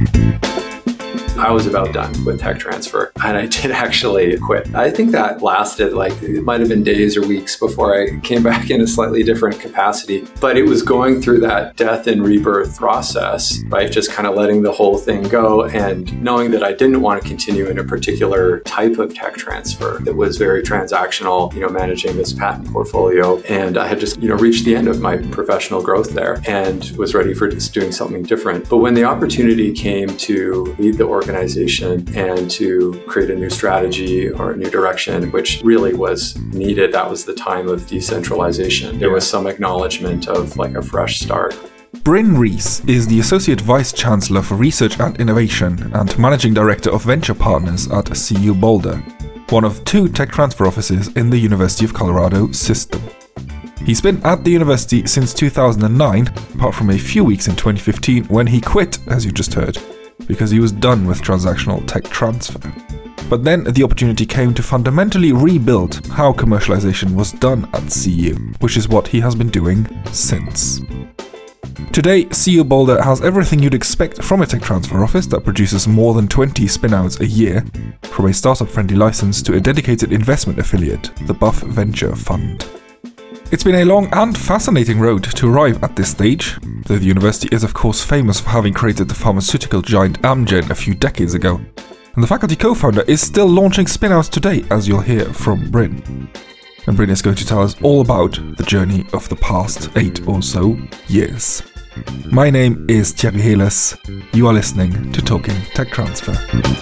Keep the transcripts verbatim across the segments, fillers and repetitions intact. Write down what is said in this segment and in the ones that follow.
I was about done with tech transfer, and I did actually quit. I think that lasted like, it might have been days or weeks before I came back in a slightly different capacity. But it was going through that death and rebirth process, right? Just kind of letting the whole thing go and knowing that I didn't want to continue in a particular type of tech transfer that was very transactional, you know, managing this patent portfolio. And I had just, you know, reached the end of my professional growth there and was ready for just doing something different. But when the opportunity came to lead the organization and to create a new strategy or a new direction, which really was needed, that was the time of decentralization. There was some acknowledgement of like a fresh start. Bryn Rees is the Associate Vice Chancellor for Research and Innovation and Managing Director of Venture Partners at C U Boulder, one of two tech transfer offices in the University of Colorado system. He's been at the university since two thousand nine, apart from a few weeks in twenty fifteen when he quit, as you just heard, because he was done with transactional tech transfer. But then the opportunity came to fundamentally rebuild how commercialization was done at C U, which is what he has been doing since. Today, C U Boulder has everything you'd expect from a tech transfer office that produces more than twenty spin-outs a year, from a startup-friendly license to a dedicated investment affiliate, the Buff Venture Fund. It's been a long and fascinating road to arrive at this stage, though the university is of course famous for having created the pharmaceutical giant Amgen a few decades ago, and the faculty co-founder is still launching spin-outs today, as you'll hear from Bryn. And Bryn is going to tell us all about the journey of the past eight or so years. My name is Thierry Heles. You are listening to Talking Tech Transfer.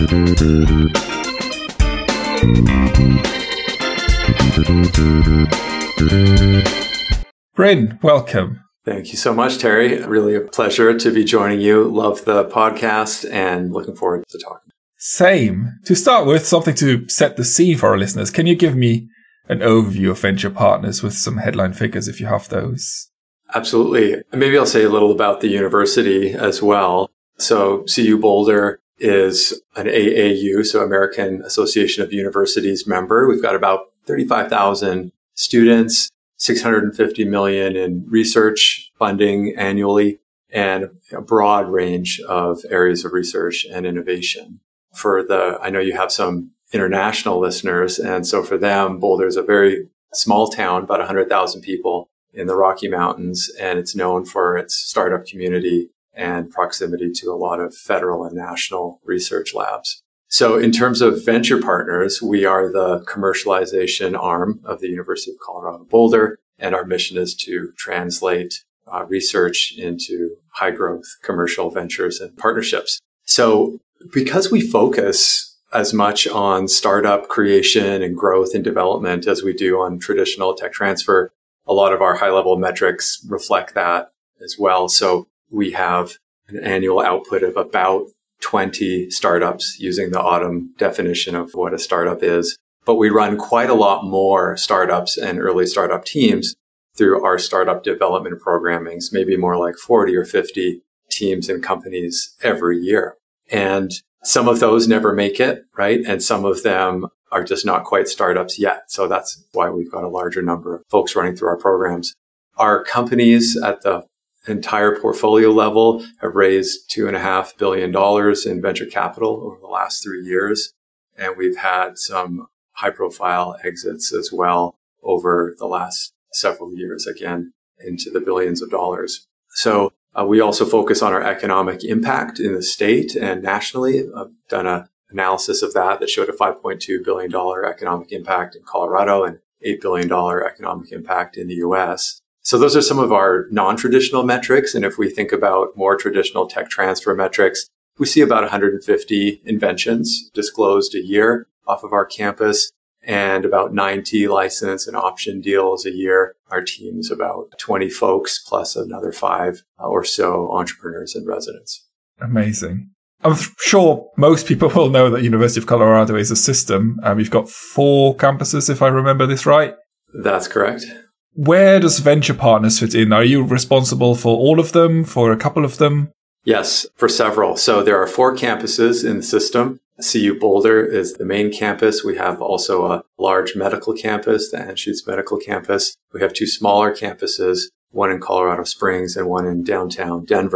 Bryn, welcome. Thank you so much, Terry. Really a pleasure to be joining you. Love the podcast and looking forward to talking. Same. To start with, something to set the scene for our listeners. Can you give me an overview of Venture Partners with some headline figures if you have those? Absolutely. Maybe I'll say a little about the university as well. So C U Boulder is an A A U, so American Association of Universities member. We've got about thirty-five thousand students, six hundred fifty million in research funding annually, and a broad range of areas of research and innovation. For the, I know you have some international listeners, and so for them, Boulder is a very small town, about one hundred thousand people in the Rocky Mountains, and it's known for its startup community and proximity to a lot of federal and national research labs. So in terms of venture partners, we are the commercialization arm of the University of Colorado Boulder, and our mission is to translate uh, research into high growth commercial ventures and partnerships. So because we focus as much on startup creation and growth and development as we do on traditional tech transfer, a lot of our high level metrics reflect that as well. So we have an annual output of about twenty startups using the Autumn definition of what a startup is. But we run quite a lot more startups and early startup teams through our startup development programmings, maybe more like forty or fifty teams and companies every year. And some of those never make it, right? And some of them are just not quite startups yet. So that's why we've got a larger number of folks running through our programs. Our companies at the entire portfolio level have raised two and a half billion dollars in venture capital over the last three years. And we've had some high profile exits as well over the last several years, again, into the billions of dollars. So uh, we also focus on our economic impact in the state and nationally. I've done an analysis of that that showed a five point two billion dollars economic impact in Colorado and eight billion dollars economic impact in the U S. So those are some of our non-traditional metrics. And if we think about more traditional tech transfer metrics, we see about one hundred fifty inventions disclosed a year off of our campus and about ninety license and option deals a year. Our team's about twenty folks plus another five or so entrepreneurs and residents. Amazing. I'm sure most people will know that University of Colorado is a system. Um, you've got four campuses, if I remember this right. That's correct. Where does Venture Partners fit in? Are you responsible for all of them, for a couple of them? Yes, for several. So there are four campuses in the system. C U Boulder is the main campus. We have also a large medical campus, the Anschutz Medical Campus. We have two smaller campuses, one in Colorado Springs and one in downtown Denver.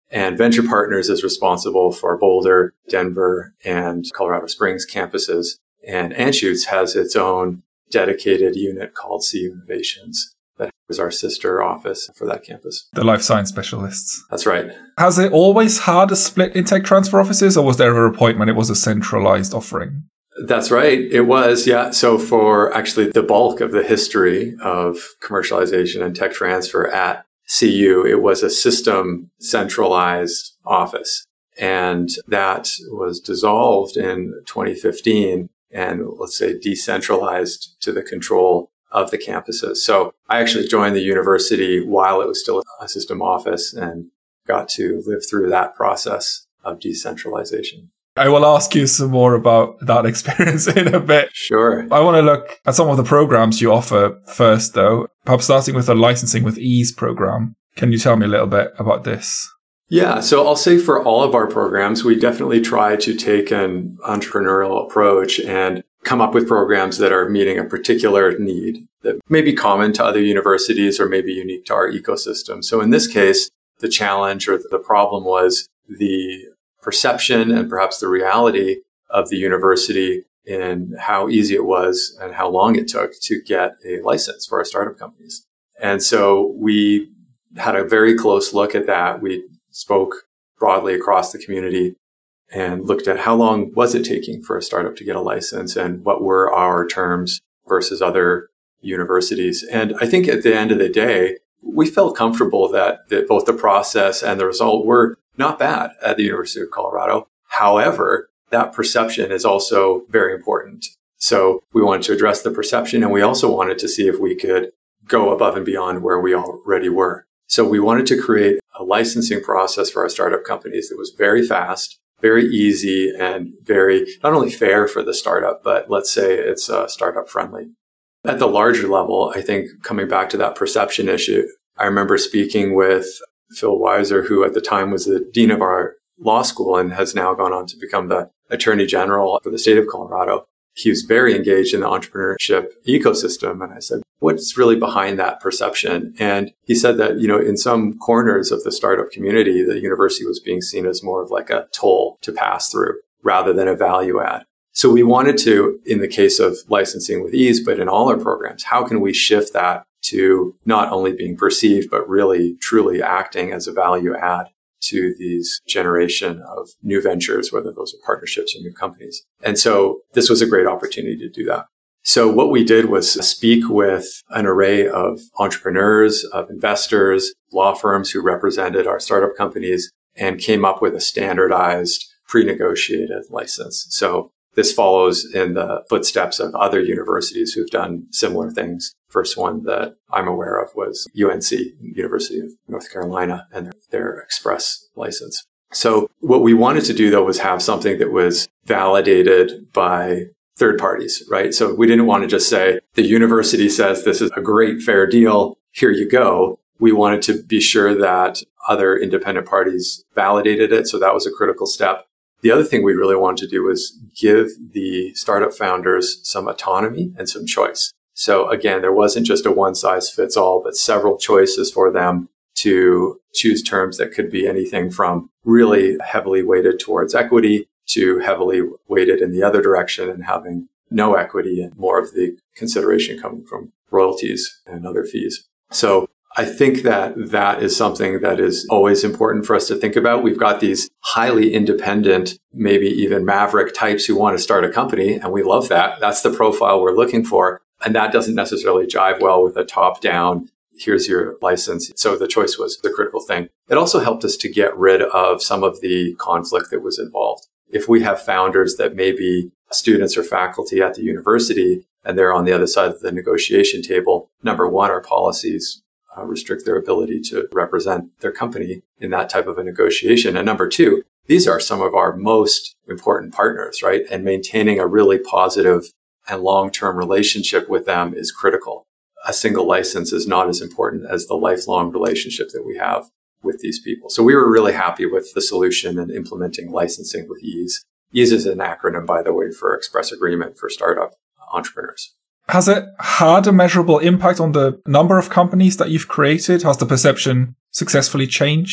And Venture Partners is responsible for Boulder, Denver, and Colorado Springs campuses. And Anschutz has its own dedicated unit called C U Innovations. That is our sister office for that campus. The life science specialists. That's right. Has it always had a split in tech transfer offices, or was there ever a point when it was a centralized offering? That's right. It was, yeah. So for actually the bulk of the history of commercialization and tech transfer at C U, it was a system centralized office. And that was dissolved in twenty fifteen and, let's say, decentralized to the control of the campuses. So I actually joined the university while it was still a system office and got to live through that process of decentralization. I will ask you some more about that experience in a bit. Sure. I want to look at some of the programs you offer first, though. Perhaps starting with the Licensing with Ease program. Can you tell me a little bit about this? Yeah, so I'll say for all of our programs, we definitely try to take an entrepreneurial approach and come up with programs that are meeting a particular need that may be common to other universities or maybe unique to our ecosystem. So in this case, the challenge or the problem was the perception and perhaps the reality of the university in how easy it was and how long it took to get a license for our startup companies. And so we had a very close look at that. We spoke broadly across the community and looked at how long was it taking for a startup to get a license and what were our terms versus other universities. And I think at the end of the day, we felt comfortable that, that both the process and the result were not bad at the University of Colorado. However, that perception is also very important. So we wanted to address the perception, and we also wanted to see if we could go above and beyond where we already were. So we wanted to create a licensing process for our startup companies that was very fast, very easy, and very not only fair for the startup, but let's say it's uh, startup friendly. At the larger level, I think coming back to that perception issue, I remember speaking with Phil Weiser, who at the time was the dean of our law school and has now gone on to become the attorney general for the state of Colorado. He was very engaged in the entrepreneurship ecosystem. And I said, what's really behind that perception? And he said that, you know, in some corners of the startup community, the university was being seen as more of like a toll to pass through rather than a value add. So we wanted to, in the case of Licensing with Ease, but in all our programs, how can we shift that to not only being perceived, but really truly acting as a value add to these generation of new ventures, whether those are partnerships or new companies. And so this was a great opportunity to do that. So what we did was speak with an array of entrepreneurs, of investors, law firms who represented our startup companies and came up with a standardized pre-negotiated license. So this follows in the footsteps of other universities who've done similar things. First one that I'm aware of was U N C, University of North Carolina, and their, their express license. So what we wanted to do, though, was have something that was validated by third parties, right? So we didn't want to just say, the university says this is a great, fair deal, here you go. We wanted to be sure that other independent parties validated it. So that was a critical step. The other thing we really wanted to do was give the startup founders some autonomy and some choice. So again, there wasn't just a one size fits all, but several choices for them to choose terms that could be anything from really heavily weighted towards equity to heavily weighted in the other direction and having no equity and more of the consideration coming from royalties and other fees. So I think that that is something that is always important for us to think about. We've got these highly independent, maybe even maverick types who want to start a company, and we love that. That's the profile we're looking for. And that doesn't necessarily jive well with a top-down, here's your license. So the choice was the critical thing. It also helped us to get rid of some of the conflict that was involved. If we have founders that may be students or faculty at the university, and they're on the other side of the negotiation table, number one, our policies Uh, restrict their ability to represent their company in that type of a negotiation. And number two, these are some of our most important partners, right? And maintaining a really positive and long-term relationship with them is critical. A single license is not as important as the lifelong relationship that we have with these people. So we were really happy with the solution and implementing Licensing with Ease. Ease is an acronym, by the way, for Express Agreement for Startup Entrepreneurs. Has it had a measurable impact on the number of companies that you've created? Has the perception successfully changed?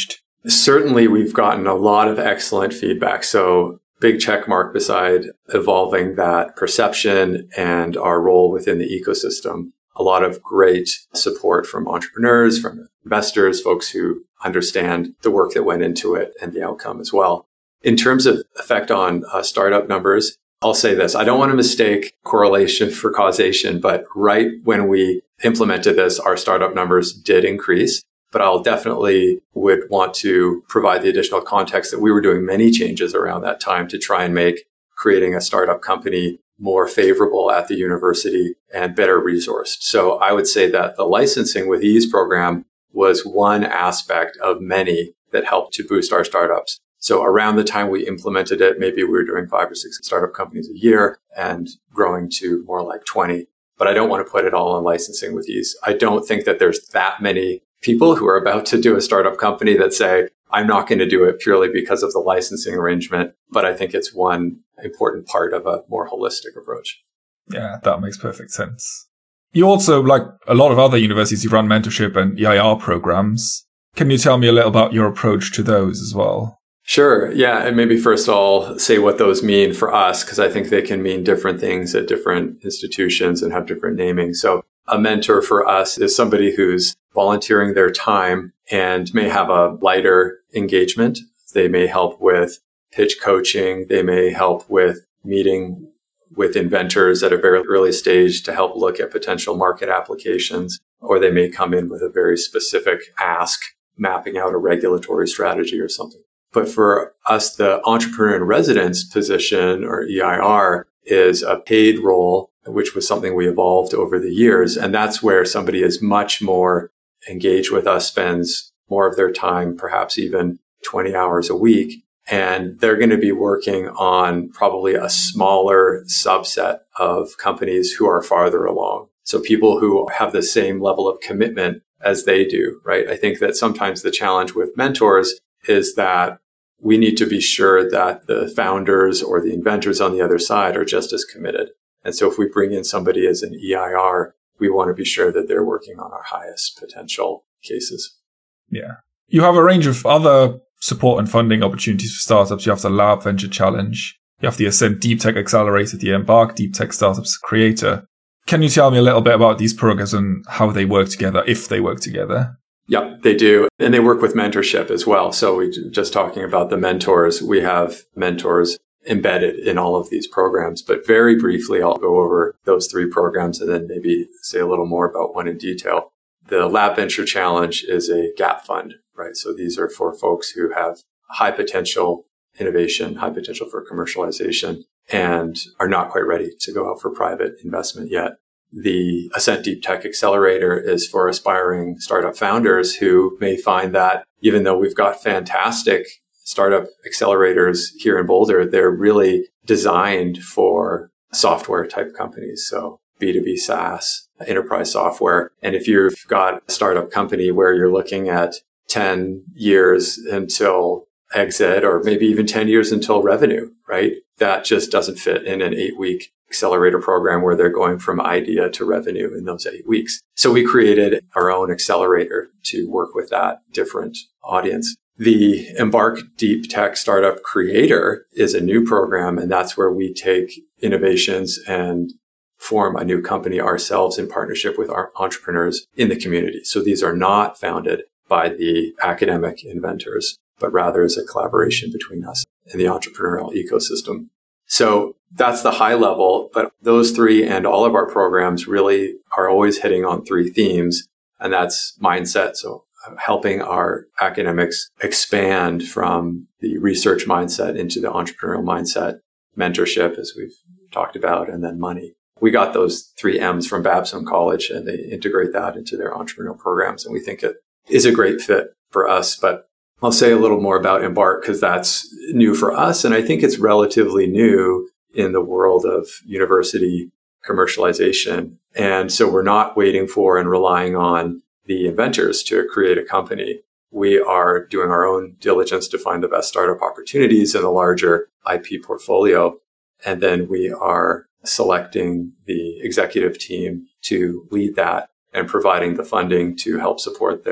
Certainly, we've gotten a lot of excellent feedback. So big check mark beside evolving that perception and our role within the ecosystem. A lot of great support from entrepreneurs, from investors, folks who understand the work that went into it and the outcome as well. In terms of effect on uh, startup numbers, I'll say this. I don't want to mistake correlation for causation, but right when we implemented this, our startup numbers did increase. But I'll definitely would want to provide the additional context that we were doing many changes around that time to try and make creating a startup company more favorable at the university and better resourced. So I would say that the licensing with EASE program was one aspect of many that helped to boost our startups. So around the time we implemented it, maybe we were doing five or six startup companies a year and growing to more like twenty. But I don't want to put it all on licensing with EASE. I don't think that there's that many people who are about to do a startup company that say, I'm not going to do it purely because of the licensing arrangement. But I think it's one important part of a more holistic approach. Yeah, that makes perfect sense. You also, like a lot of other universities, you run mentorship and E I R programs. Can you tell me a little about your approach to those as well? Sure. Yeah. And maybe first I'll say what those mean for us, because I think they can mean different things at different institutions and have different naming. So a mentor for us is somebody who's volunteering their time and may have a lighter engagement. They may help with pitch coaching. They may help with meeting with inventors at a very early stage to help look at potential market applications, or they may come in with a very specific ask, mapping out a regulatory strategy or something. But for us, the entrepreneur in residence position, or E I R, is a paid role, which was something we evolved over the years. And that's where somebody is much more engaged with us, spends more of their time, perhaps even twenty hours a week. And they're going to be working on probably a smaller subset of companies who are farther along. So people who have the same level of commitment as they do, right? I think that sometimes the challenge with mentors is that we need to be sure that the founders or the inventors on the other side are just as committed. And so if we bring in somebody as an E I R, we want to be sure that they're working on our highest potential cases. Yeah. You have a range of other support and funding opportunities for startups. You have the Lab Venture Challenge. You have the Ascent Deep Tech Accelerator, the Embark Deep Tech Startups Creator. Can you tell me a little bit about these programs and how they work together, if they work together? Yeah, they do. And they work with mentorship as well. So we just talking about the mentors, we have mentors embedded in all of these programs. But very briefly, I'll go over those three programs and then maybe say a little more about one in detail. The Lab Venture Challenge is a gap fund, right? So these are for folks who have high potential innovation, high potential for commercialization, and are not quite ready to go out for private investment yet. The Ascent Deep Tech Accelerator is for aspiring startup founders who may find that even though we've got fantastic startup accelerators here in Boulder, they're really designed for software type companies. So B two B SaaS, enterprise software. And if you've got a startup company where you're looking at ten years until exit, or maybe even ten years until revenue, right? That just doesn't fit in an eight week accelerator program where they're going from idea to revenue in those eight weeks. So we created our own accelerator to work with that different audience. The Embark Deep Tech Startup Creator is a new program, and that's where we take innovations and form a new company ourselves in partnership with our entrepreneurs in the community. So these are not founded by the academic inventors, but rather as a collaboration between us and the entrepreneurial ecosystem. So that's the high level, but those three and all of our programs really are always hitting on three themes, and that's mindset. So helping our academics expand from the research mindset into the entrepreneurial mindset, mentorship, as we've talked about, and then money. We got those three M's from Babson College, and they integrate that into their entrepreneurial programs, and we think it is a great fit for us. But I'll say a little more about Embark because that's new for us. And I think it's relatively new in the world of university commercialization. And so we're not waiting for and relying on the inventors to create a company. We are doing our own diligence to find the best startup opportunities in a larger I P portfolio. And then we are selecting the executive team to lead that and providing the funding to help support their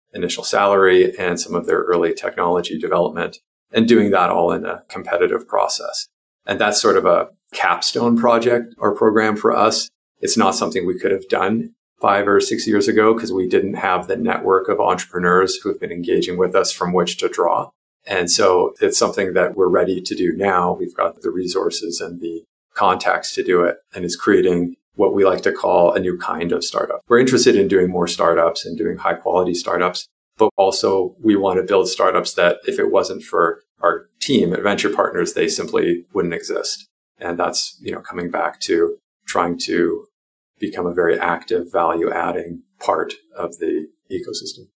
initial salary and some of their early technology development, and doing that all in a competitive process. And that's sort of a capstone project or program for us. It's not something we could have done five or six years ago because we didn't have the network of entrepreneurs who have been engaging with us from which to draw. And so it's something that we're ready to do now. We've got the resources and the contacts to do it, and it's creating what we like to call a new kind of startup. We're interested in doing more startups and doing high quality startups, but also we want to build startups that if it wasn't for our team at Venture Partners, they simply wouldn't exist. And that's, you know, coming back to trying to become a very active value adding part of the ecosystem.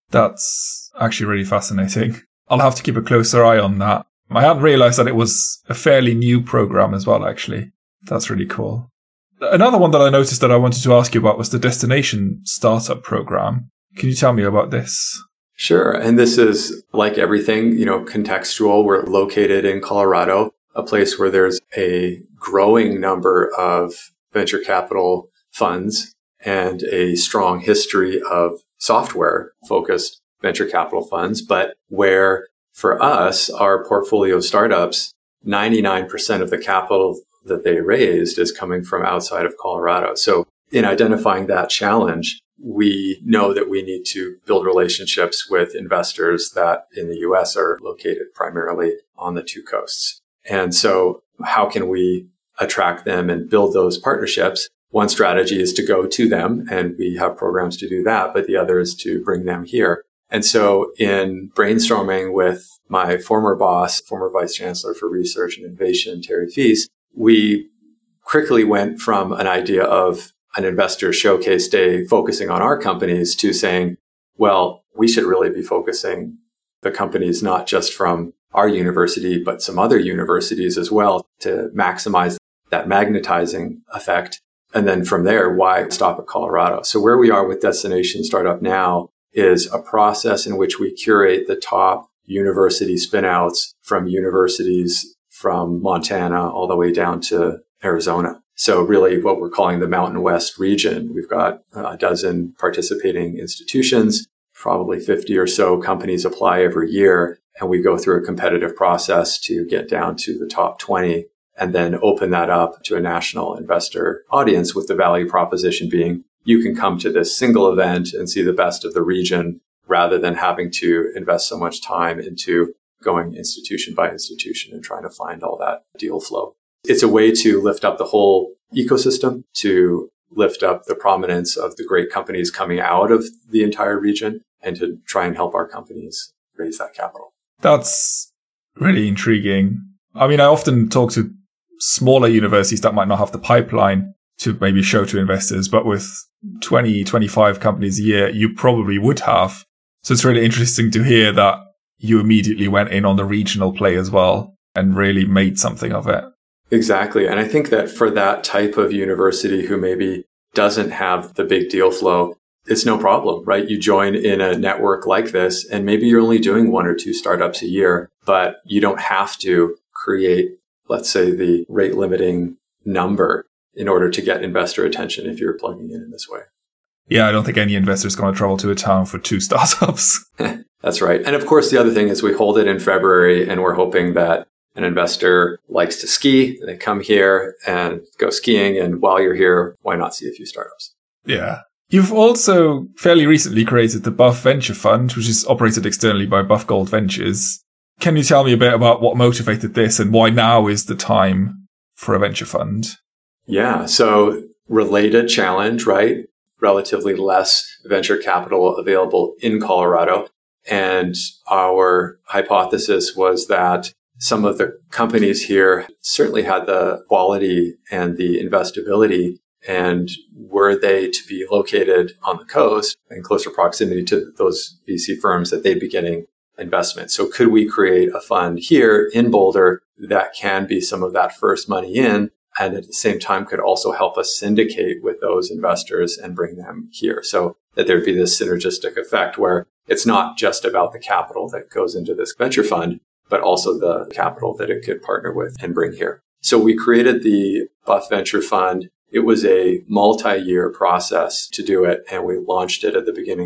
That's actually really fascinating. I'll have to keep a closer eye on that. I hadn't realized that it was a fairly new program as well, actually. That's really cool. Another one that I noticed that I wanted to ask you about was the Destination Startup Program. Can you tell me about this? Sure. And this is like everything, you know, contextual. We're located in Colorado, a place where there's a growing number of venture capital funds and a strong history of software-focused venture capital funds, but where for us, our portfolio of startups, ninety-nine percent of the capital that they raised is coming from outside of Colorado. So in identifying that challenge, we know that we need to build relationships with investors that in the U S are located primarily on the two coasts. And so how can we attract them and build those partnerships? One strategy is to go to them, and we have programs to do that, but the other is to bring them here. And so in brainstorming with my former boss, former vice chancellor for research and innovation, Terry Feast, we quickly went from an idea of an investor showcase day focusing on our companies to saying, well, we should really be focusing the companies not just from our university, but some other universities as well to maximize that magnetizing effect. And then from there, why stop at Colorado? So where we are with Destination Startup now is a process in which we curate the top university spinouts from universities from Montana all the way down to Arizona. So really what we're calling the Mountain West region. We've got a dozen participating institutions, probably fifty or so companies apply every year. And we go through a competitive process to get down to the top twenty and then open that up to a national investor audience with the value proposition being you can come to this single event and see the best of the region rather than having to invest so much time into going institution by institution and trying to find all that deal flow. It's a way to lift up the whole ecosystem, to lift up the prominence of the great companies coming out of the entire region, and to try and help our companies raise that capital. That's really intriguing. I mean, I often talk to smaller universities that might not have the pipeline to maybe show to investors, but with twenty, twenty-five companies a year, you probably would have. So it's really interesting to hear that you immediately went in on the regional play as well and really made something of it. Exactly. And I think that for that type of university who maybe doesn't have the big deal flow, it's no problem, right? You join in a network like this, and maybe you're only doing one or two startups a year, but you don't have to create, let's say, the rate limiting number in order to get investor attention if you're plugging in in this way. Yeah, I don't think any investor is going to travel to a town for two startups. That's right. And of course, the other thing is we hold it in February, and we're hoping that an investor likes to ski. They come here and go skiing. And while you're here, why not see a few startups? Yeah. You've also fairly recently created the Buff Venture Fund, which is operated externally by Buff Gold Ventures. Can you tell me a bit about what motivated this and why now is the time for a venture fund? Yeah. So related challenge, right? Relatively less venture capital available in Colorado. And our hypothesis was that some of the companies here certainly had the quality and the investability. And were they to be located on the coast in closer proximity to those V C firms, that they'd be getting investment. So could we create a fund here in Boulder that can be some of that first money in, and at the same time could also help us syndicate with those investors and bring them here, so that there'd be this synergistic effect where it's not just about the capital that goes into this venture fund, but also the capital that it could partner with and bring here. So we created the Buff Venture Fund. It was a multi-year process to do it, and we launched it at the beginning of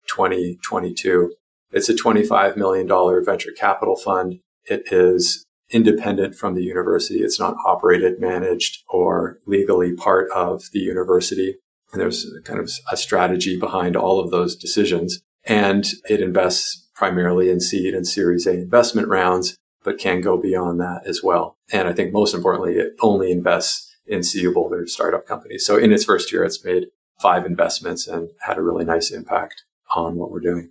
twenty twenty-two. It's a twenty-five million dollars venture capital fund. It is independent from the university. It's not operated, managed, or legally part of the university. And there's kind of a strategy behind all of those decisions. And it invests primarily in seed and Series A investment rounds, but can go beyond that as well. And I think most importantly, it only invests in C U Boulder startup companies. So in its first year, it's made five investments and had a really nice impact on what we're doing.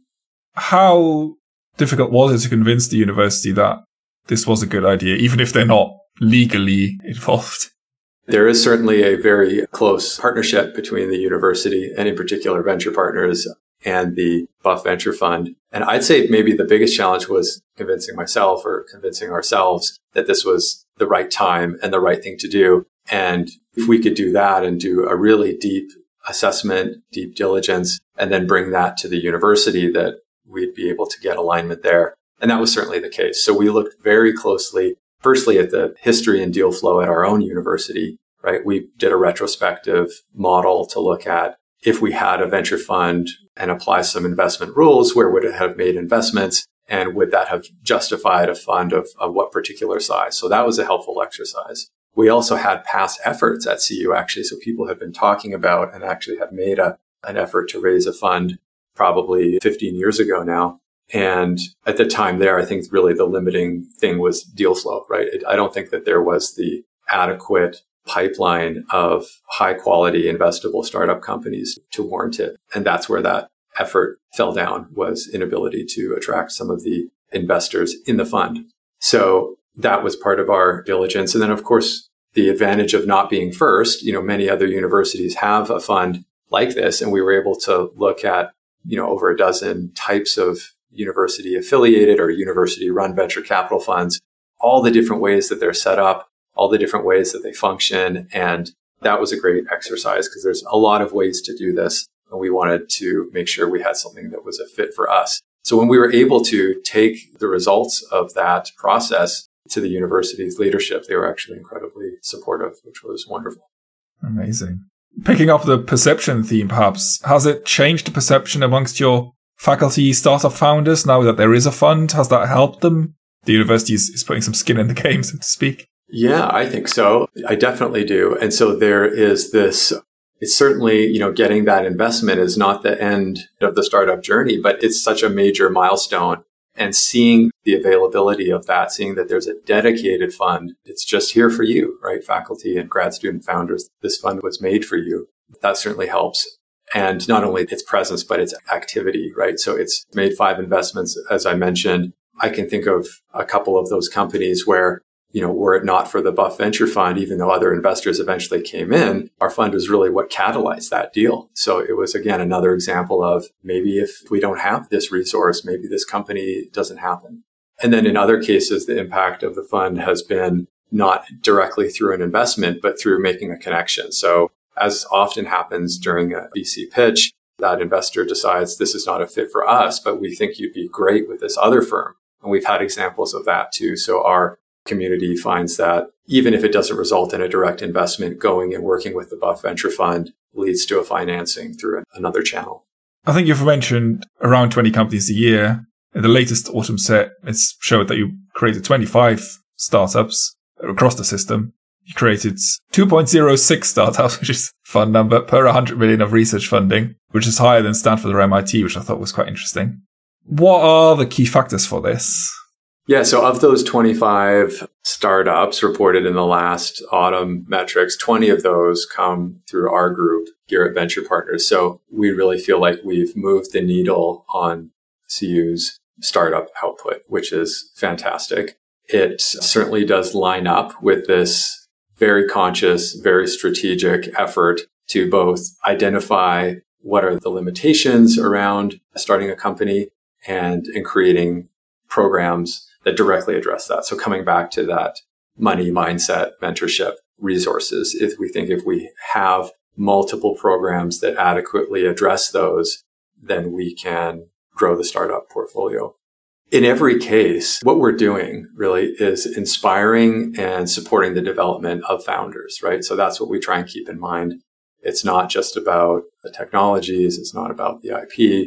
How difficult was it to convince the university that this was a good idea, even if they're not legally involved? There is certainly a very close partnership between the university and in particular venture partners and the Buff Venture Fund. And I'd say maybe the biggest challenge was convincing myself or convincing ourselves that this was the right time and the right thing to do. And if we could do that and do a really deep assessment, deep diligence, and then bring that to the university, that we'd be able to get alignment there. And that was certainly the case. So we looked very closely, firstly, at the history and deal flow at our own university, right? We did a retrospective model to look at if we had a venture fund and apply some investment rules, where would it have made investments? And would that have justified a fund of, of what particular size? So that was a helpful exercise. We also had past efforts at C U, actually. So people have been talking about and actually have made a, an effort to raise a fund probably fifteen years ago now. And at the time there, I think really the limiting thing was deal flow, right? It, I don't think that there was the adequate pipeline of high quality investable startup companies to warrant it. And that's where that effort fell down, was inability to attract some of the investors in the fund. So that was part of our diligence. And then, of course, the advantage of not being first, you know, many other universities have a fund like this. And we were able to look at, you know, over a dozen types of university affiliated or university run venture capital funds, all the different ways that they're set up, all the different ways that they function. And that was a great exercise because there's a lot of ways to do this. And we wanted to make sure we had something that was a fit for us. So when we were able to take the results of that process to the university's leadership, they were actually incredibly supportive, which was wonderful. Amazing. Picking up the perception theme, perhaps, has it changed the perception amongst your faculty startup founders now that there is a fund? Has that helped them? The university is, is putting some skin in the game, so to speak. Yeah, I think so. I definitely do. And so there is this, it's certainly, you know, getting that investment is not the end of the startup journey, but it's such a major milestone. And seeing the availability of that, seeing that there's a dedicated fund, it's just here for you, right? Faculty and grad student founders, this fund was made for you. That certainly helps. And not only its presence, but its activity, right? So it's made five investments, as I mentioned. I can think of a couple of those companies where, you know, were it not for the Buff Venture Fund, even though other investors eventually came in, our fund was really what catalyzed that deal. So it was, again, another example of maybe if we don't have this resource, maybe this company doesn't happen. And then in other cases, the impact of the fund has been not directly through an investment, but through making a connection. So as often happens during a V C pitch, that investor decides this is not a fit for us, but we think you'd be great with this other firm. And we've had examples of that too. So our community finds that even if it doesn't result in a direct investment, going and working with the Buff Venture Fund leads to a financing through another channel. I think you've mentioned around twenty companies a year. In the latest autumn set, it's showed that you created twenty-five startups across the system. You created two point zero six startups, which is a fun number, per one hundred million of research funding, which is higher than Stanford or M I T, which I thought was quite interesting. What are the key factors for this? Yeah, so of those twenty-five startups reported in the last autumn metrics, twenty of those come through our group here at Venture Partners. So we really feel like we've moved the needle on C U's startup output, which is fantastic. It certainly does line up with this very conscious, very strategic effort to both identify what are the limitations around starting a company and in creating programs that directly address that. So coming back to that money mindset, mentorship, resources, if we think if we have multiple programs that adequately address those, then we can grow the startup portfolio. In every case, what we're doing really is inspiring and supporting the development of founders, right? So that's what we try and keep in mind. It's not just about the technologies. It's not about the I P.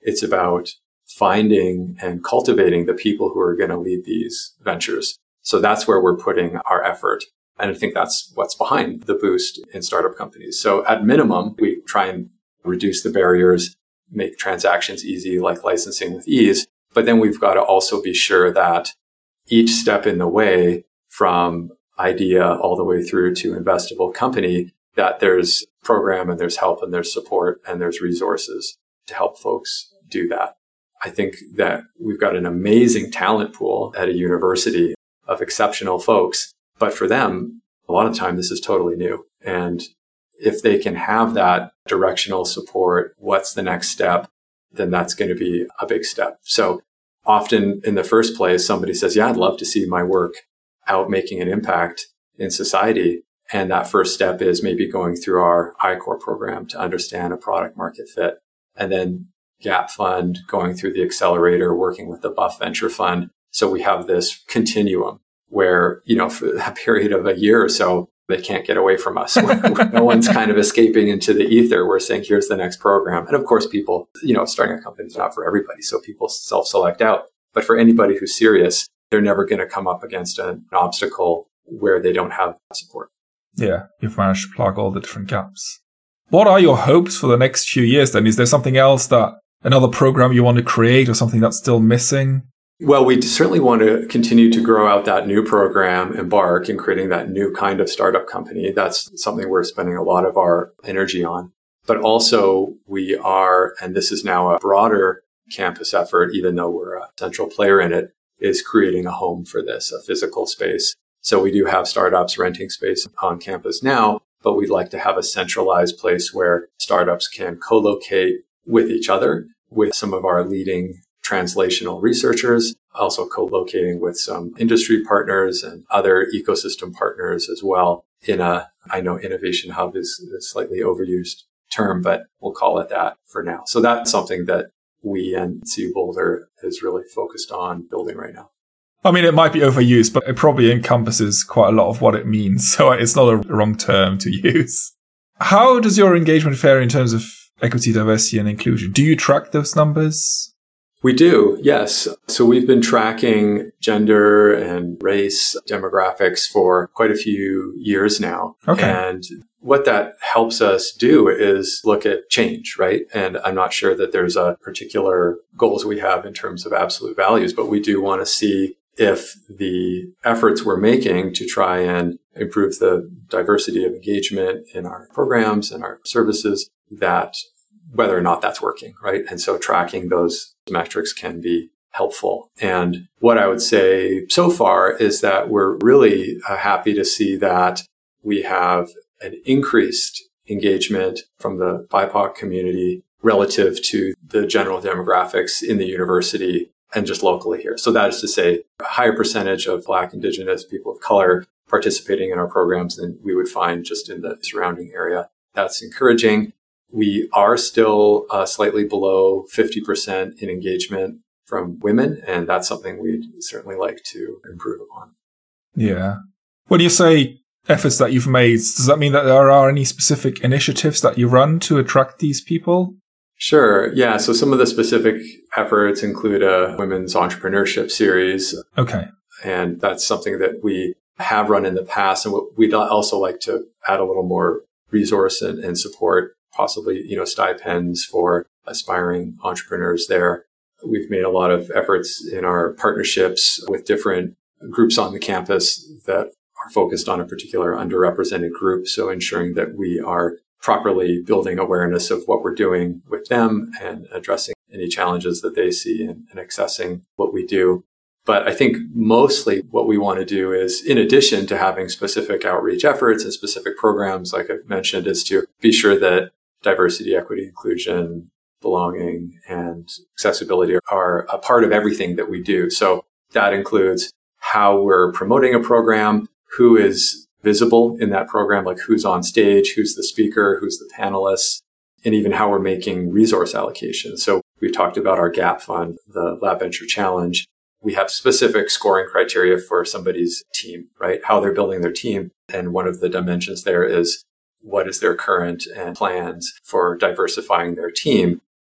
It's about finding and cultivating the people who are going to lead these ventures. So that's where we're putting our effort. And I think that's what's behind the boost in startup companies. So at minimum, we try and reduce the barriers, make transactions easy, like licensing with ease. But then we've got to also be sure that each step in the way, from idea all the way through to investable company, that there's program and there's help and there's support and there's resources to help folks do that. I think that we've got an amazing talent pool at a university of exceptional folks, but for them, a lot of the time, this is totally new. And if they can have that directional support, what's the next step, then that's going to be a big step. So often in the first place, somebody says, yeah, I'd love to see my work out making an impact in society. And that first step is maybe going through our I CORE program to understand a product market fit. And then Gap Fund, going through the accelerator, working with the Buff Venture Fund. So we have this continuum where, you know, for a period of a year or so, they can't get away from us. No one's kind of escaping into the ether. We're saying, here's the next program. And of course, people, you know, starting a company is not for everybody. So people self-select out. But for anybody who's serious, they're never going to come up against an obstacle where they don't have support. Yeah, you've managed to plug all the different gaps. What are your hopes for the next few years then? Is there something else, that another program you want to create or something that's still missing? Well, we certainly want to continue to grow out that new program, Embark, and creating that new kind of startup company. That's something we're spending a lot of our energy on. But also we are, and this is now a broader campus effort, even though we're a central player in it, is creating a home for this, a physical space. So we do have startups renting space on campus now, but we'd like to have a centralized place where startups can co-locate with each other, with some of our leading translational researchers, also co-locating with some industry partners and other ecosystem partners as well in a, I know innovation hub is a slightly overused term, but we'll call it that for now. So that's something that we and C U Boulder is really focused on building right now. I mean, it might be overused, but it probably encompasses quite a lot of what it means. So it's not a wrong term to use. How does your engagement fare in terms of equity, diversity, and inclusion? Do you track those numbers? We do, yes. So we've been tracking gender and race demographics for quite a few years now. Okay. And what that helps us do is look at change, right? And I'm not sure that there's a particular goals we have in terms of absolute values, but we do want to see if the efforts we're making to try and improve the diversity of engagement in our programs and our services, that whether or not that's working, right? And so tracking those metrics can be helpful. And what I would say so far is that we're really uh, happy to see that we have an increased engagement from the B I P O C community relative to the general demographics in the university and just locally here. So that is to say, a higher percentage of Black, Indigenous, people of color participating in our programs than we would find just in the surrounding area. That's encouraging. We are still uh, slightly below fifty percent in engagement from women, and that's something we'd certainly like to improve upon. Yeah. When you say efforts that you've made, does that mean that there are any specific initiatives that you run to attract these people? Sure. Yeah. So some of the specific efforts include a women's entrepreneurship series. Okay. And that's something that we have run in the past. And we'd also like to add a little more resource and, and support, possibly, you know, stipends for aspiring entrepreneurs there. We've made a lot of efforts in our partnerships with different groups on the campus that are focused on a particular underrepresented group. So ensuring that we are properly building awareness of what we're doing with them and addressing any challenges that they see and, and accessing what we do. But I think mostly what we want to do is, in addition to having specific outreach efforts and specific programs, like I've mentioned, is to be sure that diversity, equity, inclusion, belonging, and accessibility are a part of everything that we do. So that includes how we're promoting a program, who is visible in that program, like who's on stage, who's the speaker, who's the panelist, and even how we're making resource allocation. So we've talked about our Gap Fund, the Lab Venture Challenge. We have specific scoring criteria for somebody's team, right? How they're building their team. And one of the dimensions there is what is their current and plans for diversifying their team.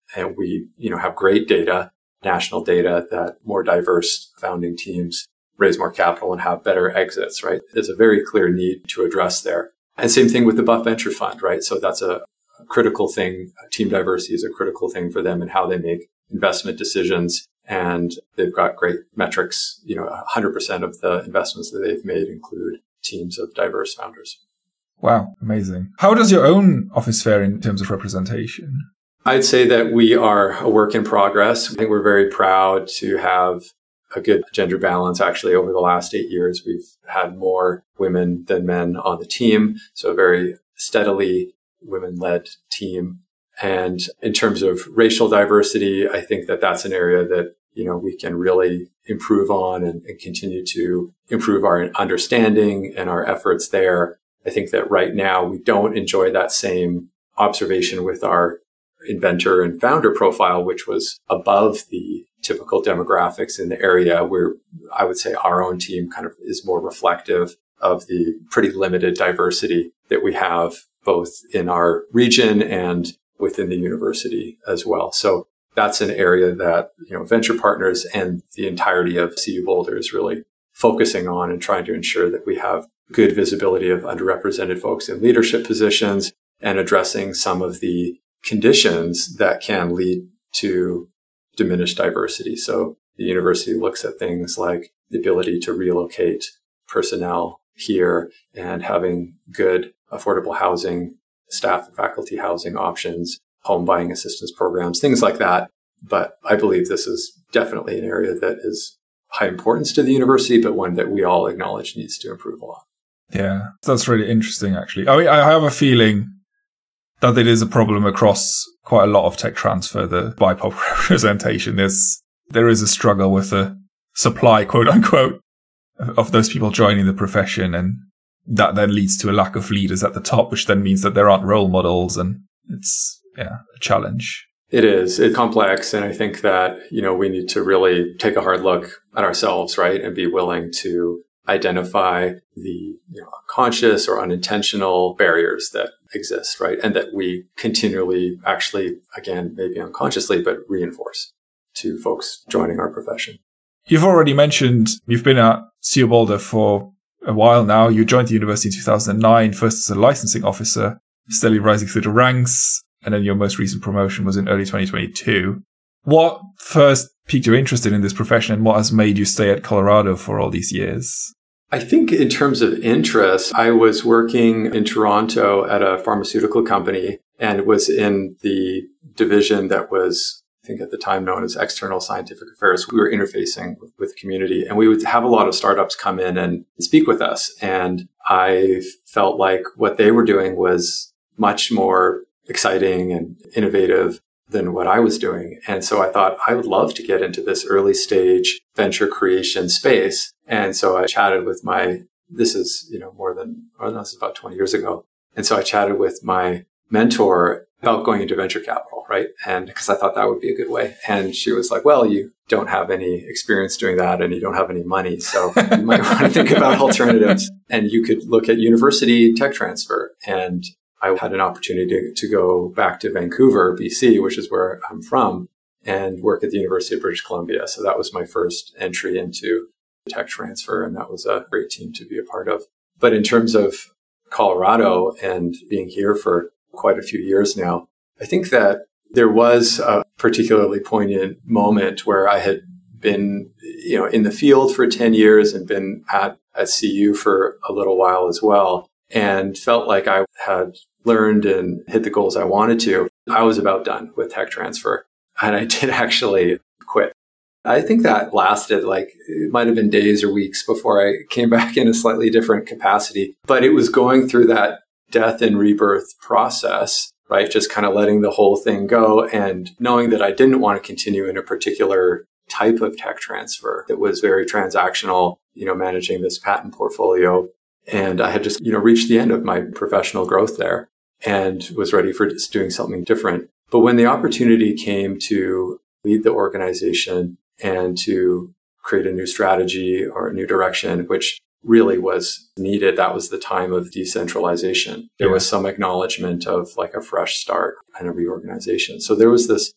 And we, you know, have great data, national data, that more diverse founding teams raise more capital and have better exits, right? There's a very clear need to address there. And same thing with the Buff Venture Fund, right? So that's a critical thing. Team diversity is a critical thing for them and how they make investment decisions. And they've got great metrics. You know, one hundred percent of the investments that they've made include teams of diverse founders. Wow, amazing. How does your own office fare in terms of representation? I'd say that we are a work in progress. I think we're very proud to have a good gender balance. Actually, over the last eight years, we've had more women than men on the team. So a very steadily women-led team. And in terms of racial diversity, I think that that's an area that, you know, we can really improve on and, and continue to improve our understanding and our efforts there. I think that right now we don't enjoy that same observation with our inventor and founder profile, which was above the typical demographics in the area, where I would say our own team kind of is more reflective of the pretty limited diversity that we have both in our region and within the university as well. So that's an area that, you know, venture partners and the entirety of C U Boulder is really focusing on and trying to ensure that we have good visibility of underrepresented folks in leadership positions and addressing some of the conditions that can lead to diminished diversity. So the university looks at things like the ability to relocate personnel here and having good affordable housing, staff and faculty housing options, home buying assistance programs, things like that. But I believe this is definitely an area that is high importance to the university, but one that we all acknowledge needs to improve a lot. Yeah, that's really interesting, actually. I mean, I have a feeling that it is a problem across quite a lot of tech transfer, the B I P O C representation. There's, there is a struggle with the supply, quote unquote, of those people joining the profession. And that then leads to a lack of leaders at the top, which then means that there aren't role models. And it's, yeah, a challenge. It is. It's complex. And I think that, you know, we need to really take a hard look at ourselves, right? And be willing to identify the, you know, conscious or unintentional barriers that exist, right? And that we continually actually, again, maybe unconsciously, but reinforce to folks joining our profession. You've already mentioned you've been at C U Boulder for a while now. You joined the university in two thousand nine, first as a licensing officer, steadily rising through the ranks. And then your most recent promotion was in early twenty twenty-two. What first piqued your interest in this profession and what has made you stay at Colorado for all these years? I think in terms of interest, I was working in Toronto at a pharmaceutical company and was in the division that was, I think at the time known as External Scientific Affairs. We were interfacing with, with the community, and we would have a lot of startups come in and speak with us. And I felt like what they were doing was much more exciting and innovative than what I was doing. And so I thought I would love to get into this early stage venture creation space. And so I chatted with my, this is, you know, more than, well, this is about twenty years ago. And so I chatted with my mentor about going into venture capital, right? And because I thought that would be a good way. And she was like, well, you don't have any experience doing that and you don't have any money. So you might want to think about alternatives. And you could look at university tech transfer. And I had an opportunity to, to go back to Vancouver, B C, which is where I'm from, and work at the University of British Columbia. So that was my first entry into tech transfer, and that was a great team to be a part of. But in terms of Colorado and being here for quite a few years now, I think that there was a particularly poignant moment where I had been, you know, in the field for ten years and been at, at C U for a little while as well, and felt like I had learned and hit the goals I wanted to. I was about done with tech transfer, and I did actually quit. I think that lasted like, it might have been days or weeks before I came back in a slightly different capacity. But it was going through that death and rebirth process, right? Just kind of letting the whole thing go and knowing that I didn't want to continue in a particular type of tech transfer that was very transactional, you know, managing this patent portfolio. And I had just, you know, reached the end of my professional growth there and was ready for just doing something different. But when the opportunity came to lead the organization and to create a new strategy or a new direction, which really was needed, that was the time of decentralization. There yeah. was some acknowledgement of like a fresh start and a reorganization. So there was this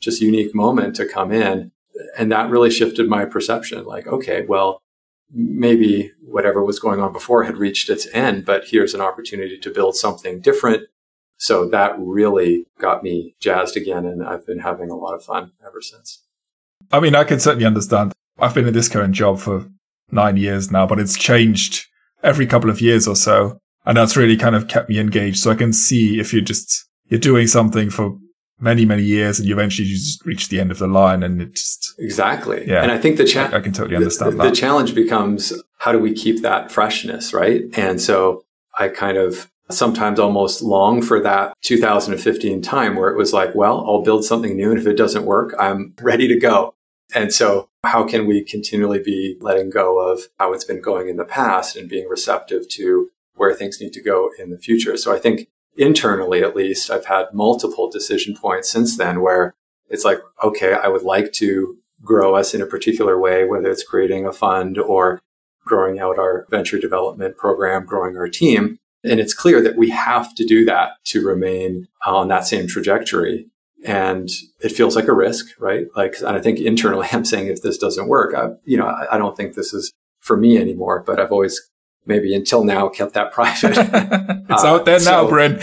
just unique moment to come in. And that really shifted my perception. Like, okay, well, maybe whatever was going on before had reached its end, but here's an opportunity to build something different. So that really got me jazzed again. And I've been having a lot of fun ever since. I mean, I can certainly understand. I've been in this current job for nine years now, but it's changed every couple of years or so. And that's really kind of kept me engaged. So I can see if you're just, you're doing something for many, many years and you eventually just reach the end of the line and it just... Exactly. Yeah. And I think the cha- I, I can totally understand the, that. The challenge becomes, how do we keep that freshness, right? And so I kind of sometimes almost long for that two thousand fifteen time where it was like, well, I'll build something new. And if it doesn't work, I'm ready to go. And so how can we continually be letting go of how it's been going in the past and being receptive to where things need to go in the future? So I think internally, at least, I've had multiple decision points since then where it's like, okay, I would like to grow us in a particular way, whether it's creating a fund or growing out our venture development program, growing our team. And it's clear that we have to do that to remain on that same trajectory. And it feels like a risk, right? Like, and I think internally I'm saying if this doesn't work, I, you know, I, I don't think this is for me anymore, but I've always maybe until now kept that private. It's uh, out there now, so, Brent.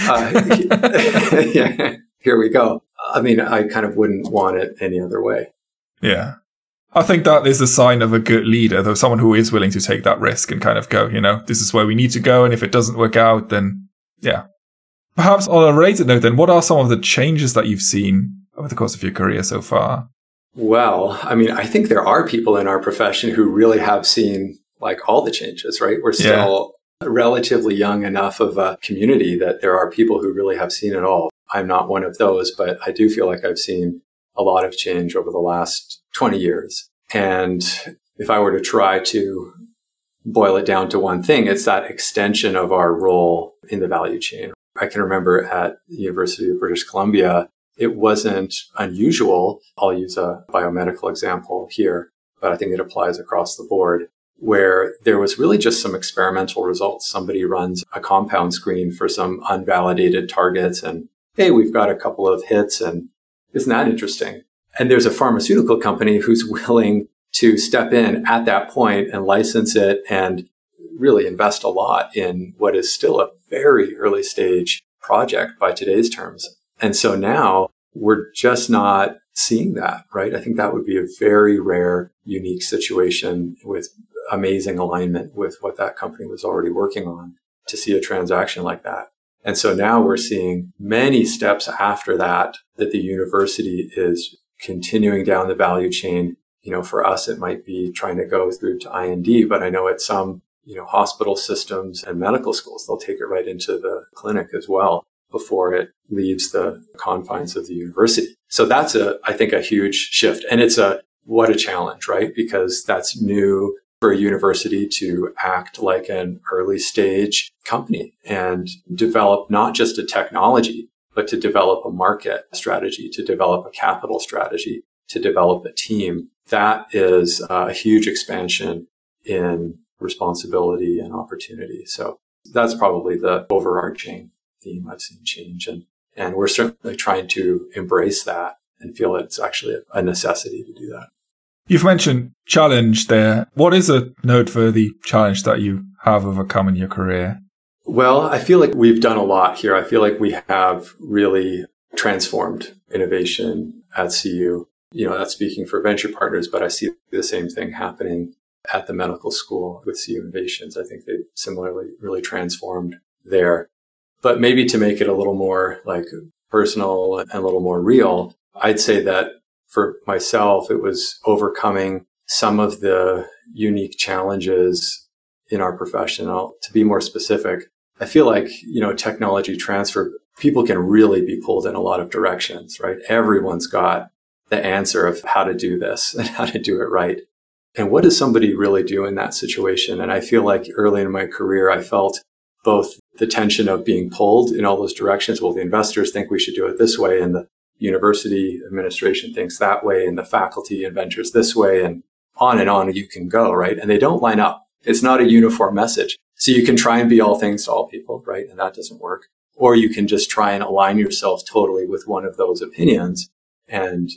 uh, yeah, here we go. I mean, I kind of wouldn't want it any other way. Yeah. I think that is a sign of a good leader, though, someone who is willing to take that risk and kind of go, you know, this is where we need to go. And if it doesn't work out, then yeah. Perhaps on a related note, then, what are some of the changes that you've seen over the course of your career so far? Well, I mean, I think there are people in our profession who really have seen like all the changes, right? We're still yeah. relatively young enough of a community that there are people who really have seen it all. I'm not one of those, but I do feel like I've seen a lot of change over the last twenty years. And if I were to try to boil it down to one thing, it's that extension of our role in the value chain. I can remember at the University of British Columbia, it wasn't unusual. I'll use a biomedical example here, but I think it applies across the board, where there was really just some experimental results. Somebody runs a compound screen for some unvalidated targets and, hey, we've got a couple of hits and isn't that interesting? And there's a pharmaceutical company who's willing to step in at that point and license it and really invest a lot in what is still a very early stage project by today's terms. And so now we're just not seeing that, right? I think that would be a very rare, unique situation with amazing alignment with what that company was already working on to see a transaction like that. And so now we're seeing many steps after that, that the university is continuing down the value chain. You know, for us, it might be trying to go through to I N D, but I know at some, you know, hospital systems and medical schools, they'll take it right into the clinic as well before it leaves the confines of the university. So that's a, I think, a huge shift. And it's a, what a challenge, right? Because that's new for a university to act like an early stage company and develop not just a technology, but to develop a market strategy, to develop a capital strategy, to develop a team. That is a huge expansion in responsibility and opportunity. So that's probably the overarching theme I've seen change. And, and we're certainly trying to embrace that and feel it's actually a necessity to do that. You've mentioned challenge there. What is a noteworthy challenge that you have overcome in your career? Well, I feel like we've done a lot here. I feel like we have really transformed innovation at C U. You know, that's speaking for venture partners, but I see the same thing happening at the medical school with C U Innovations. I think they've similarly really transformed there. But maybe to make it a little more like personal and a little more real, I'd say that for myself, it was overcoming some of the unique challenges in our profession. I'll, to be more specific, I feel like, you know, technology transfer, people can really be pulled in a lot of directions, right? Everyone's got the answer of how to do this and how to do it right. And what does somebody really do in that situation? And I feel like early in my career, I felt both the tension of being pulled in all those directions. Well, the investors think we should do it this way, and the university administration thinks that way, and the faculty and ventures this way, and on and on you can go, right? And they don't line up. It's not a uniform message. So you can try and be all things to all people, right? And that doesn't work. Or you can just try and align yourself totally with one of those opinions. And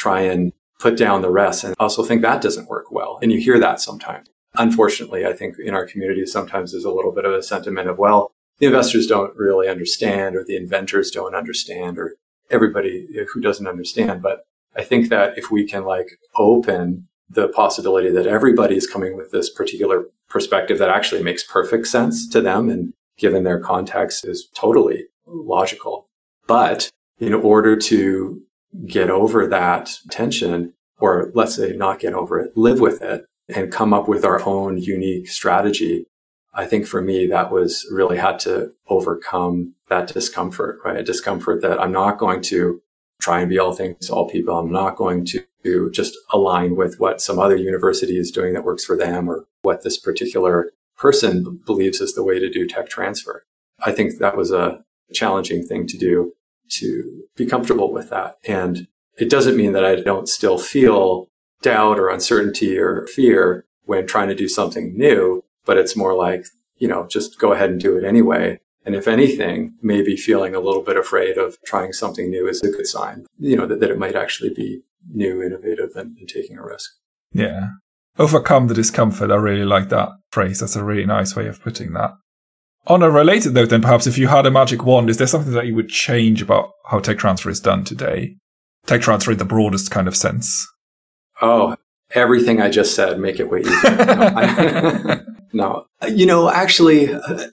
try and put down the rest and also think that doesn't work well. And you hear that sometimes. Unfortunately, I think in our community, sometimes there's a little bit of a sentiment of, well, the investors don't really understand, or the inventors don't understand, or everybody who doesn't understand. But I think that if we can like open the possibility that everybody is coming with this particular perspective that actually makes perfect sense to them and given their context is totally logical. But in order to get over that tension, or let's say not get over it, live with it and come up with our own unique strategy, I think for me, that was really had to overcome that discomfort, right? A discomfort that I'm not going to try and be all things to all people. I'm not going to just align with what some other university is doing that works for them or what this particular person believes is the way to do tech transfer. I think that was a challenging thing to do, to be comfortable with that. And it doesn't mean that I don't still feel doubt or uncertainty or fear when trying to do something new, but it's more like, you know, just go ahead and do it anyway. And if anything, maybe feeling a little bit afraid of trying something new is a good sign, you know, that, that it might actually be new, innovative, and, and taking a risk. Yeah. Overcome the discomfort. I really like that phrase. That's a really nice way of putting that. On a related note, then, perhaps if you had a magic wand, is there something that you would change about how tech transfer is done today? Tech transfer in the broadest kind of sense. Oh, everything I just said, make it way easier. No, I, no. You know, actually,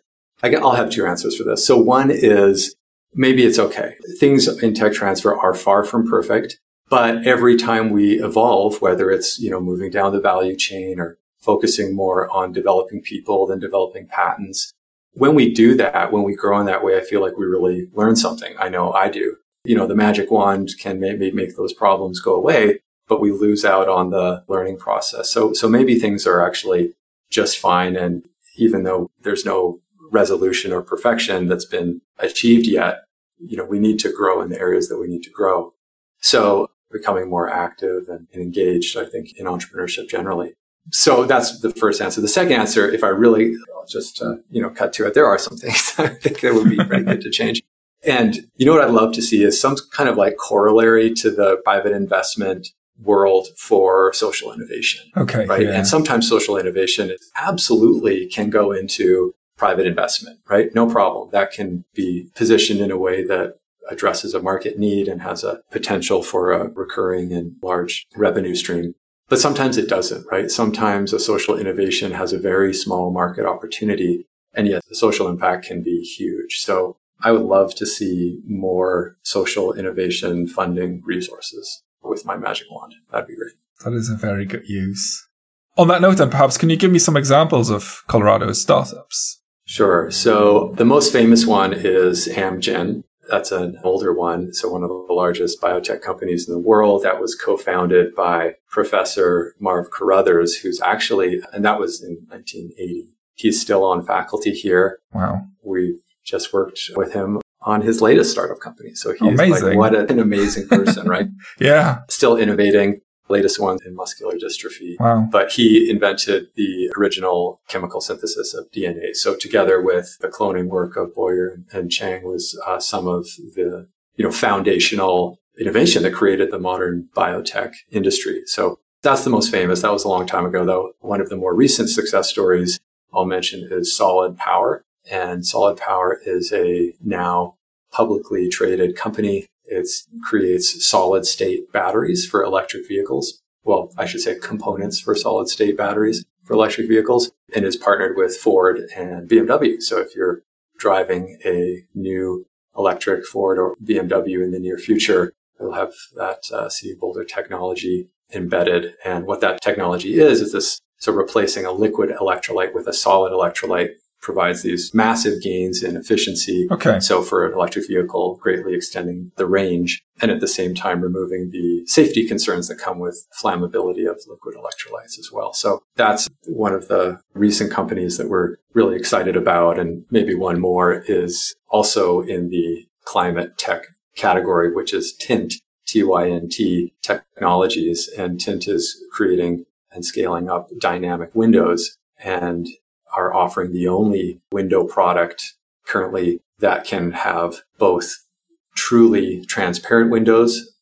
I'll have two answers for this. So one is maybe it's okay. Things in tech transfer are far from perfect, but every time we evolve, whether it's, you know, moving down the value chain or focusing more on developing people than developing patents, when we do that, when we grow in that way, I feel like we really learn something. I know I do. You know, the magic wand can maybe make those problems go away, but we lose out on the learning process. So, so maybe things are actually just fine. And even though there's no resolution or perfection that's been achieved yet, you know, we need to grow in the areas that we need to grow. So becoming more active and engaged, I think, in entrepreneurship generally. So that's the first answer. The second answer, if I really I'll just, uh, you know, cut to it, there are some things I think that would be pretty good to change. And you know what I'd love to see is some kind of like corollary to the private investment world for social innovation. Okay. Right. Yeah. And sometimes social innovation absolutely can go into private investment, right? No problem. That can be positioned in a way that addresses a market need and has a potential for a recurring and large revenue stream. But sometimes it doesn't, right? Sometimes a social innovation has a very small market opportunity, and yet the social impact can be huge. So I would love to see more social innovation funding resources with my magic wand. That'd be great. That is a very good use. On that note, then, perhaps, can you give me some examples of Colorado's startups? Sure. So the most famous one is Amgen. That's an older one. So one of the largest biotech companies in the world that was co-founded by Professor Marv Carruthers, who's actually, and that was in nineteen eighty. He's still on faculty here. Wow. We've just worked with him on his latest startup company. So he's amazing. Like, what an amazing person, right? Yeah. Still innovating. Latest one in muscular dystrophy. Wow. But he invented the original chemical synthesis of D N A. So together with the cloning work of Boyer and Chang was uh, some of the, you know, foundational innovation that created the modern biotech industry. So that's the most famous. That was a long time ago, though. One of the more recent success stories I'll mention is Solid Power. And Solid Power is a now publicly traded company. It creates solid state batteries for electric vehicles. Well, I should say components for solid state batteries for electric vehicles, and is partnered with Ford and B M W. So if you're driving a new electric Ford or B M W in the near future, it'll have that uh, C U Boulder technology embedded. And what that technology is, is this, so replacing a liquid electrolyte with a solid electrolyte provides these massive gains in efficiency. Okay. So for an electric vehicle, greatly extending the range and at the same time removing the safety concerns that come with flammability of liquid electrolytes as well. So that's one of the recent companies that we're really excited about. And maybe one more is also in the climate tech category, which is Tint, T Y N T Technologies. And Tint is creating and scaling up dynamic windows and are offering the only window product currently that can have both truly transparent windows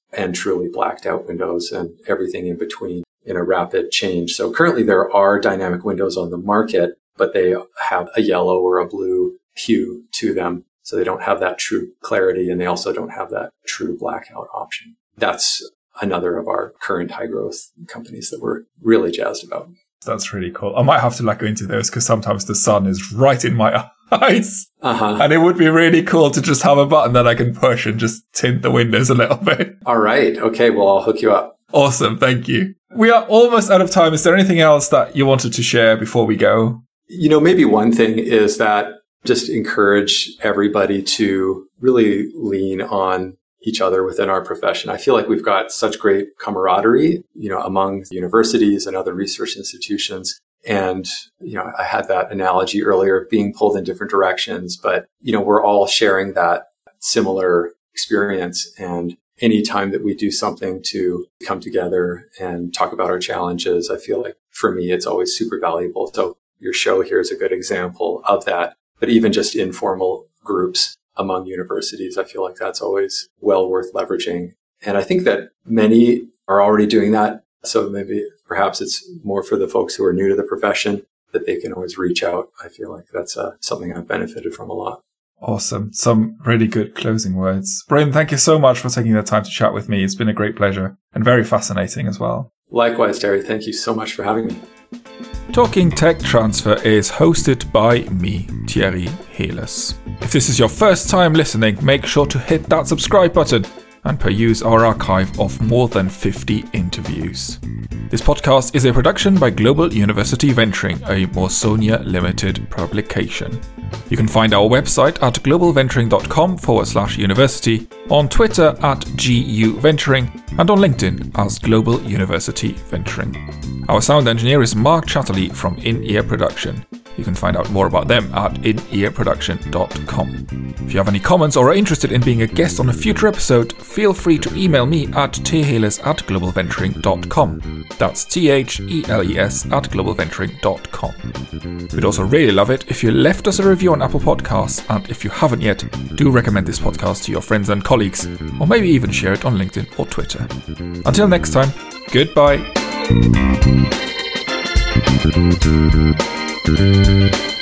and truly blacked out windows and everything in between in a rapid change. So currently there are dynamic windows on the market, but they have a yellow or a blue hue to them. So they don't have that true clarity, and they also don't have that true blackout option. That's another of our current high growth companies that we're really jazzed about. That's really cool. I might have to like go into those because sometimes the sun is right in my eyes. Uh-huh. And it would be really cool to just have a button that I can push and just tint the windows a little bit. All right. Okay. Well, I'll hook you up. Awesome. Thank you. We are almost out of time. Is there anything else that you wanted to share before we go? You know, maybe one thing is that just encourage everybody to really lean on each other within our profession. I feel like we've got such great camaraderie, you know, among universities and other research institutions. And, you know, I had that analogy earlier, being pulled in different directions, but, you know, we're all sharing that similar experience. And any time that we do something to come together and talk about our challenges, I feel like for me, it's always super valuable. So your show here is a good example of that. But even just informal groups among universities, I feel like that's always well worth leveraging. And I think that many are already doing that. So maybe perhaps it's more for the folks who are new to the profession that they can always reach out. I feel like that's uh, something I've benefited from a lot. Awesome. Some really good closing words. Bryn, thank you so much for taking the time to chat with me. It's been a great pleasure and very fascinating as well. Likewise, Terry. Thank you so much for having me. Talking Tech Transfer is hosted by me, Thierry Heles. If this is your first time listening, make sure to hit that subscribe button and peruse our archive of more than fifty interviews. This podcast is a production by Global University Venturing, a Morsonia Limited publication. You can find our website at globalventuring.com forward slash university, on Twitter at G U Venturing, and on LinkedIn as Global University Venturing. Our sound engineer is Mark Chatterley from In-Ear Production. You can find out more about them at in ear production dot com. If you have any comments or are interested in being a guest on a future episode, feel free to email me at theles at globalventuring dot com. That's T H E L E S at globalventuring dot com. We'd also really love it if you left us a review on Apple Podcasts, and if you haven't yet, do recommend this podcast to your friends and colleagues, or maybe even share it on LinkedIn or Twitter. Until next time, goodbye. Thank you.